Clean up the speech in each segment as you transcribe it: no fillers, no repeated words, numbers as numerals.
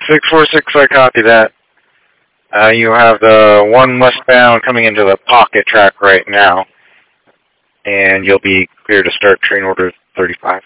646, I copy that. You have the one westbound coming into the pocket track right now, and you'll be clear to start train order 35.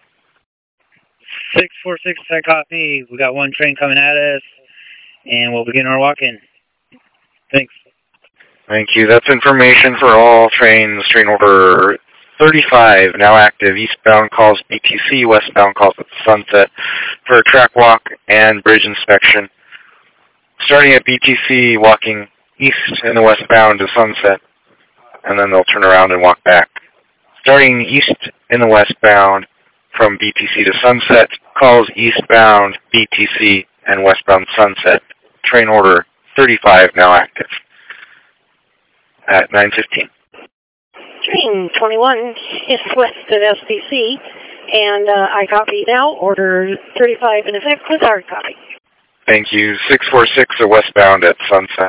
646, I copy. We got one train coming at us, and we'll begin our walk-in. Thanks. Thank you. That's information for all trains. Train order 35, now active. Eastbound calls BTC, westbound calls at Sunset for a track walk and bridge inspection. Starting at BTC, walking east in the westbound to Sunset, and then they'll turn around and walk back. Starting east in the westbound from BTC to Sunset, calls eastbound BTC and westbound Sunset. Train order 35, now active at 9:15. Train 21 is west at SBC, and I copy now. Order 35 in effect with hard copy. Thank you. 646 are westbound at Sunset.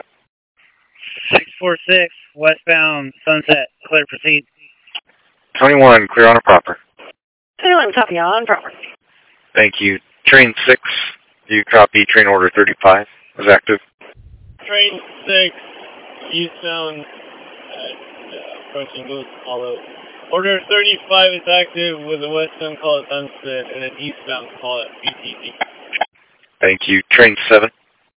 646, westbound Sunset. Clear, proceed. 21, clear on a proper. 21, copy on proper. Thank you. Train 6, you copy train order 35 is active. Train 6, eastbound approaching Goose Hollow. Order 35 is active with a westbound call at Sunset and an eastbound call at BTC. Thank you. Train 7.